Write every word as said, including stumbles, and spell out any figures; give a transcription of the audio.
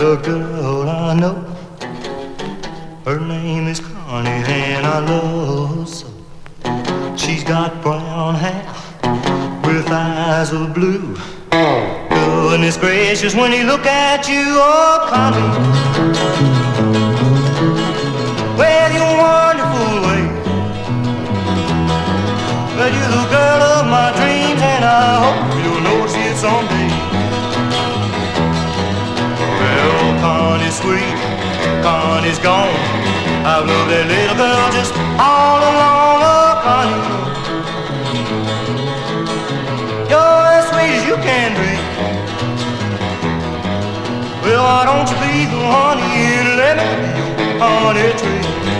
a girl I know. Her name is Connie and I love her so. She's got brown hair with eyes of blue. Goodness gracious, when he look at you, oh Connie, well, you're wonderful way. Well, you're the girl of my dreams, and I hope you'll notice it someday. Well, Connie's sweet, Connie's gone. I've loved that little girl just all along, oh Connie. You're as sweet as you can be. Well, why don't you be the honey and let me be your honey tree?